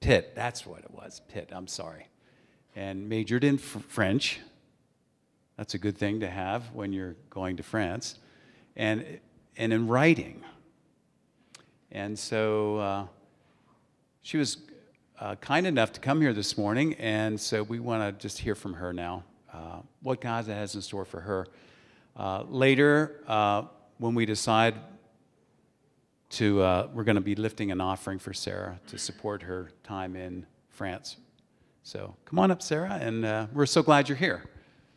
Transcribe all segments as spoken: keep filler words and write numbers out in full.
Pitt, that's what it was, Pitt, I'm sorry. And majored in f- French. That's a good thing to have when you're going to France. And, and in writing. And so uh, she was uh, kind enough to come here this morning, and so we want to just hear from her now, uh, what God has in store for her. Uh, later, uh, when we decide to, uh, we're going to be lifting an offering for Sarah to support her time in France. So come on up, Sarah, and uh, we're so glad you're here.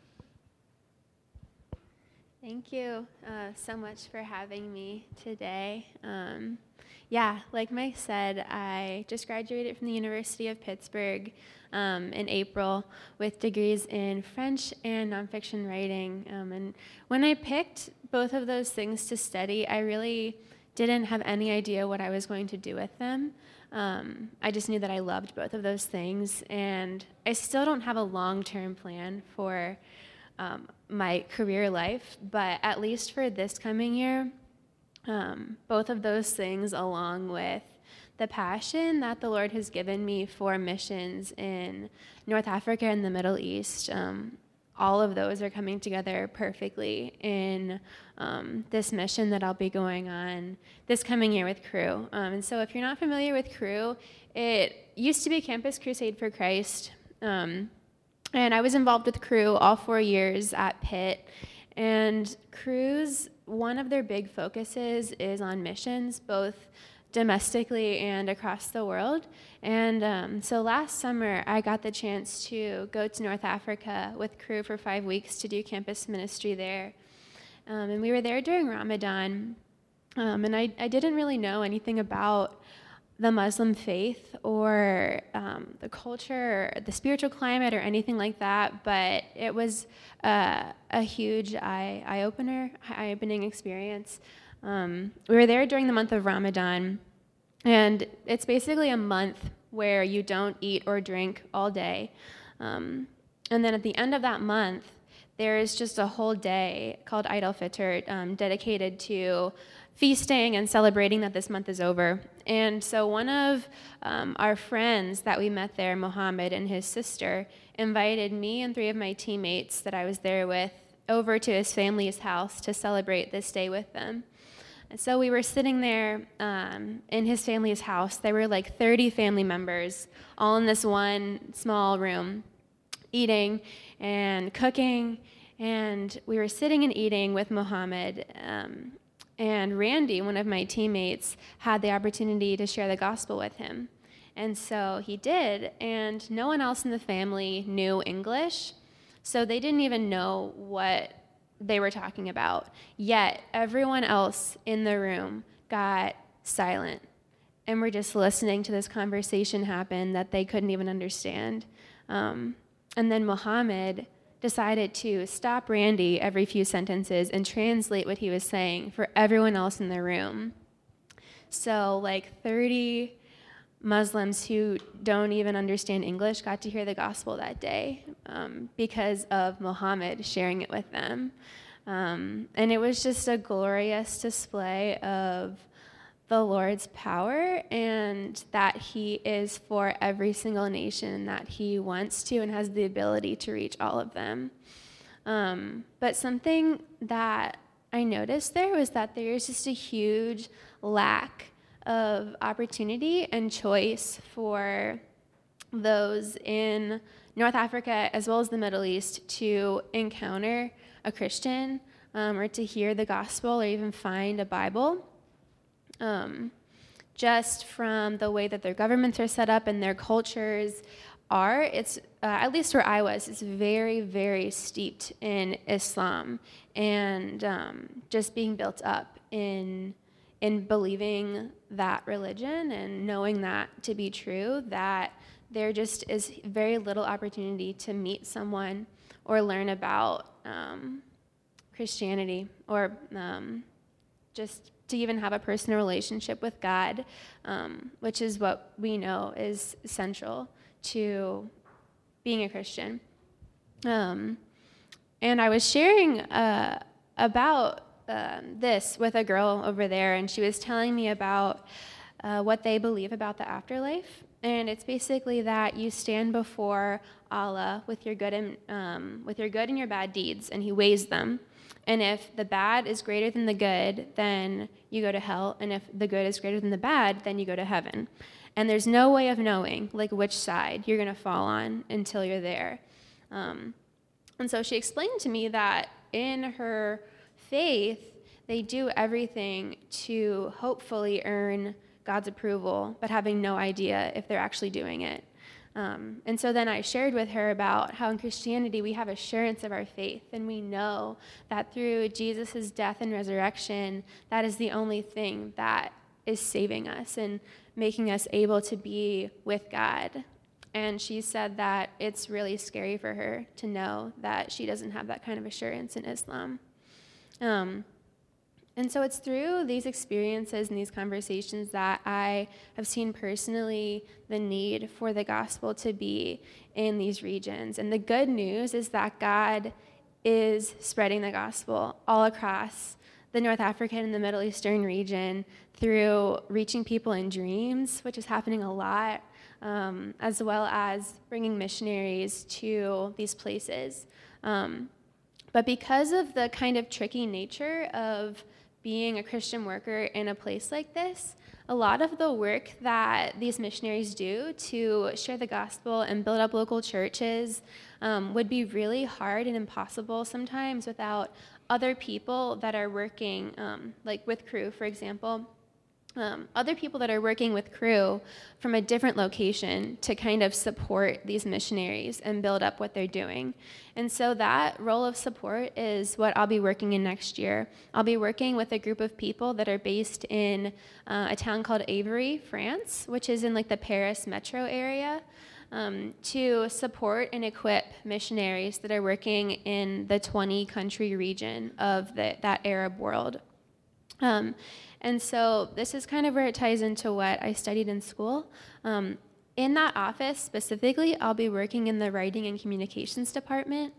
Thank you uh, so much for having me today. Um, yeah, like Mike said, I just graduated from the University of Pittsburgh um, in April with degrees in French and nonfiction writing. Um, and when I picked both of those things to study, I really didn't have any idea what I was going to do with them. Um, I just knew that I loved both of those things, and I still don't have a long-term plan for um, my career life, but at least for this coming year, um, both of those things, along with the passion that the Lord has given me for missions in North Africa and the Middle East, um, all of those are coming together perfectly in um, this mission that I'll be going on this coming year with Cru. Um, and so if you're not familiar with Cru, it used to be Campus Crusade for Christ. Um, and I was involved with Cru all four years at Pitt. And Cru's, one of their big focuses is on missions, both domestically and across the world. And um, so last summer, I got the chance to go to North Africa with Cru for five weeks to do campus ministry there. Um, and we were there during Ramadan. Um, and I, I didn't really know anything about the Muslim faith or um, the culture or the spiritual climate or anything like that, but it was uh, a huge eye, eye-opener, eye-opening experience. Um, we were there during the month of Ramadan, and it's basically a month where you don't eat or drink all day. Um, and then at the end of that month, there is just a whole day called Eid al-Fitr um, dedicated to feasting and celebrating that this month is over. And so one of um, our friends that we met there, Mohammed and his sister, invited me and three of my teammates that I was there with over to his family's house to celebrate this day with them. And so we were sitting there um, in his family's house. There were like thirty family members all in this one small room, eating and cooking. And we were sitting and eating with Mohammed. Um, and Randy, one of my teammates, had the opportunity to share the gospel with him. And so he did. And no one else in the family knew English. So they didn't even know what they were talking about. Yet everyone else in the room got silent and were just listening to this conversation happen that they couldn't even understand. Um, and then Mohammed decided to stop Randy every few sentences and translate what he was saying for everyone else in the room. So like thirty Muslims who don't even understand English got to hear the gospel that day um, because of Muhammad sharing it with them. Um, and it was just a glorious display of the Lord's power and that he is for every single nation, that he wants to and has the ability to reach all of them. Um, but something that I noticed there was that there's just a huge lack of opportunity and choice for those in North Africa as well as the Middle East to encounter a Christian um, or to hear the gospel or even find a Bible. Um, just from the way that their governments are set up and their cultures are, it's, uh, at least where I was, it's very, very steeped in Islam and um, just being built up in in believing that religion and knowing that to be true, that there just is very little opportunity to meet someone or learn about um, Christianity or um, just to even have a personal relationship with God, um, which is what we know is central to being a Christian. Um, and I was sharing uh, about Um, this with a girl over there, and she was telling me about uh, what they believe about the afterlife. And it's basically that you stand before Allah with your good and um, with your good and your bad deeds, and He weighs them. And if the bad is greater than the good, then you go to hell. And if the good is greater than the bad, then you go to heaven. And there's no way of knowing like which side you're going to fall on until you're there. Um, and so she explained to me that in her faith, they do everything to hopefully earn God's approval, but having no idea if they're actually doing it. Um, and so then I shared with her about how in Christianity we have assurance of our faith, and we know that through Jesus' death and resurrection, that is the only thing that is saving us and making us able to be with God. And she said that it's really scary for her to know that she doesn't have that kind of assurance in Islam. Um, And so it's through these experiences and these conversations that I have seen personally the need for the gospel to be in these regions. And the good news is that God is spreading the gospel all across the North African and the Middle Eastern region through reaching people in dreams, which is happening a lot, um, as well as bringing missionaries to these places. Um, but because of the kind of tricky nature of being a Christian worker in a place like this, a lot of the work that these missionaries do to share the gospel and build up local churches um, would be really hard and impossible sometimes without other people that are working, um, like with Cru, for example. Um, other people that are working with Cru from a different location to kind of support these missionaries and build up what they're doing. And so that role of support is what I'll be working in next year. I'll be working with a group of people that are based in uh, a town called Avery, France, which is in like the Paris metro area, um, to support and equip missionaries that are working in the twenty country region of the, that Arab world. Um, and so this is kind of where it ties into what I studied in school. Um, in that office specifically, I'll be working in the writing and communications department.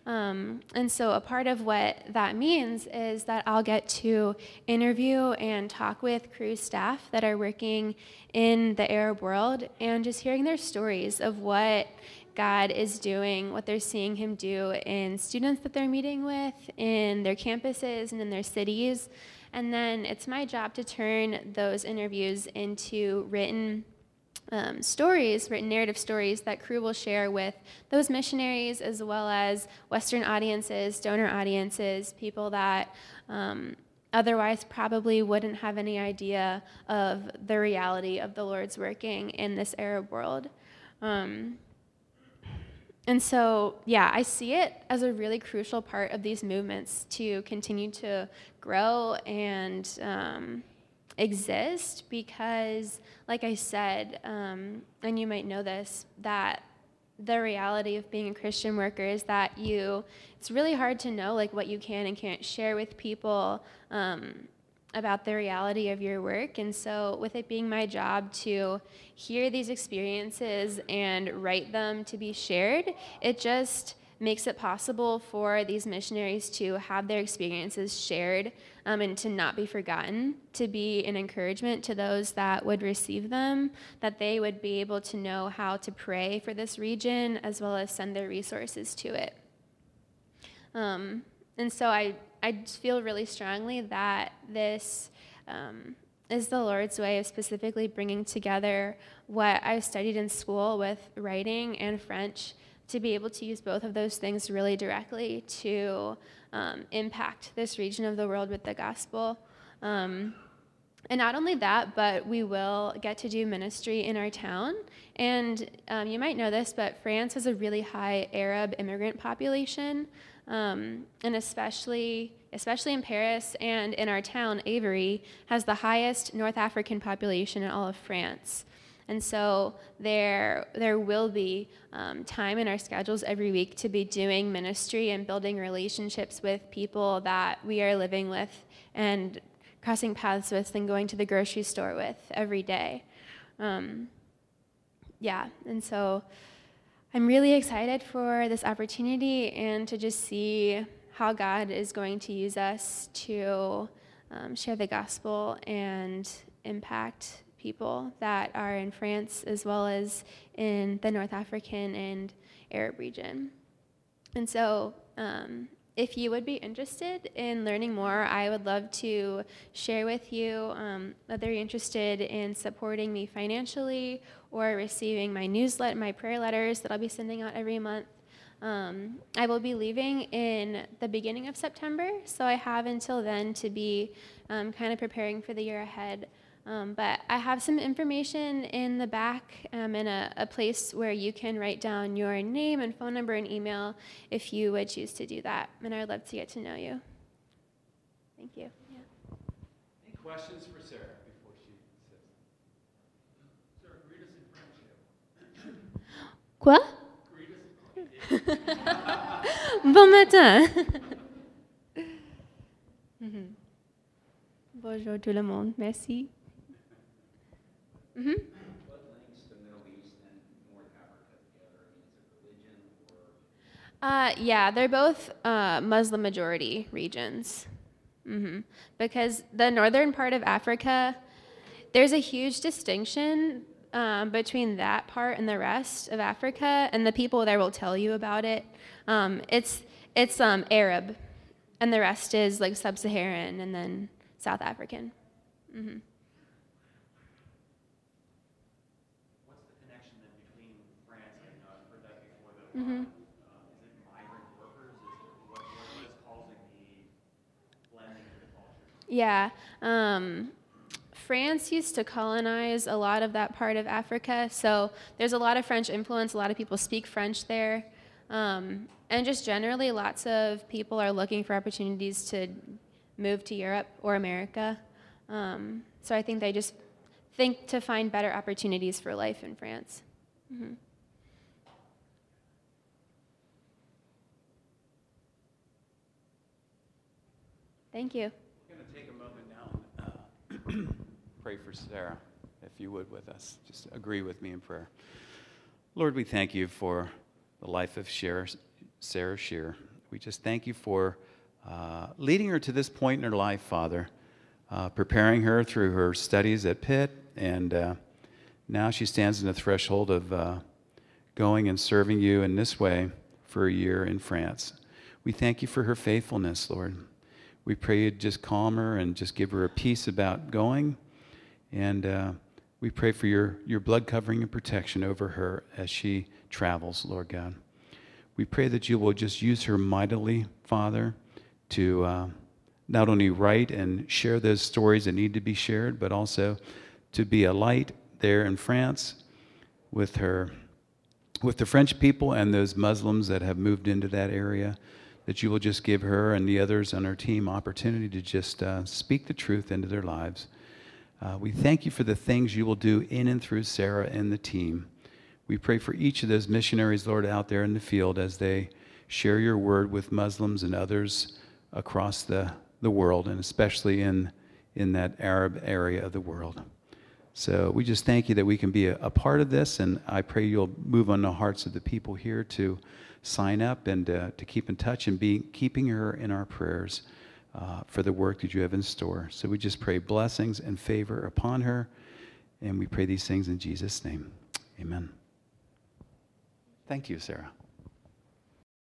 Um, and so a part of what that means is that I'll get to interview and talk with Cru staff that are working in the Arab world and just hearing their stories of what God is doing, what they're seeing Him do in students that they're meeting with, in their campuses and in their cities. And then it's my job to turn those interviews into written um, stories, written narrative stories that Cru will share with those missionaries as well as Western audiences, donor audiences, people that um, otherwise probably wouldn't have any idea of the reality of the Lord's working in this Arab world. Um, And so, yeah, I see it as a really crucial part of these movements to continue to grow and um, exist because, like I said, um, and you might know this, that the reality of being a Christian worker is that you, it's really hard to know like what you can and can't share with people um, about the reality of your work. And so with it being my job to hear these experiences and write them to be shared, it just makes it possible for these missionaries to have their experiences shared um, and to not be forgotten, to be an encouragement to those that would receive them, that they would be able to know how to pray for this region as well as send their resources to it. Um, and so I I just feel really strongly that this um, is the Lord's way of specifically bringing together what I studied in school with writing and French to be able to use both of those things really directly to um, impact this region of the world with the gospel. Um, and not only that, but we will get to do ministry in our town. And um, you might know this, but France has a really high Arab immigrant population. Um, and especially, especially in Paris and in our town, Avery, has the highest North African population in all of France. And so there, there will be um, time in our schedules every week to be doing ministry and building relationships with people that we are living with and crossing paths with and going to the grocery store with every day. Um, yeah, and so I'm really excited for this opportunity and to just see how God is going to use us to um, share the gospel and impact people that are in France as well as in the North African and Arab region. And so um, if you would be interested in learning more, I would love to share with you um, whether you're interested in supporting me financially or receiving my newsletter, my prayer letters that I'll be sending out every month. Um, I will be leaving in the beginning of September, so I have until then to be um, kind of preparing for the year ahead. Um, but I have some information in the back um, and a, a place where you can write down your name and phone number and email if you would choose to do that. And I would love to get to know you. Thank you. Yeah. Any questions for Sarah before she says? Sarah, greet us in French. Quoi? Greet us. Bon matin. Mhm. Bonjour tout le monde. Merci. Mm-hmm. What links the Middle East and North Africa together? I mean, is it religion or? Uh, yeah, they're both uh, Muslim majority regions. Mm-hmm. Because the northern part of Africa, there's a huge distinction um, between that part and the rest of Africa, and the people there will tell you about it. Um, it's it's um, Arab, and the rest is like sub-Saharan and then South African. Mm-hmm. What's the connection then between France and, uh, I've heard that before, the, Mm-hmm. um, is it migrant workers? Is it, what, what is causing the blending of the cultures? Yeah. Um, France used to colonize a lot of that part of Africa, so there's a lot of French influence. A lot of people speak French there. Um, and just generally, lots of people are looking for opportunities to move to Europe or America. Um, so I think they just think to find better opportunities for life in France. Mm-hmm. Thank you. We're going to take a moment now and uh, pray for Sarah, if you would, with us. Just agree with me in prayer. Lord, we thank you for the life of Sarah, Sarah Shear. We just thank you for uh, leading her to this point in her life, Father, uh, preparing her through her studies at Pitt, and uh, now she stands in the threshold of uh, going and serving you in this way for a year in France. We thank you for her faithfulness, Lord. We pray you'd just calm her and just give her a peace about going. And uh, we pray for your, your blood covering and protection over her as she travels, Lord God. We pray that you will just use her mightily, Father, to uh, not only write and share those stories that need to be shared, but also to be a light there in France with her, with the French people and those Muslims that have moved into that area, that you will just give her and the others on our team opportunity to just uh, speak the truth into their lives. Uh, we thank you for the things you will do in and through Sarah and the team. We pray for each of those missionaries, Lord, out there in the field as they share your word with Muslims and others across the, the world, and especially in, in that Arab area of the world. So we just thank you that we can be a, a part of this, and I pray you'll move on the hearts of the people here to sign up and uh, to keep in touch and be keeping her in our prayers uh, for the work that you have in store. So we just pray blessings and favor upon her, and we pray these things in Jesus' name. Amen. Thank you, Sarah.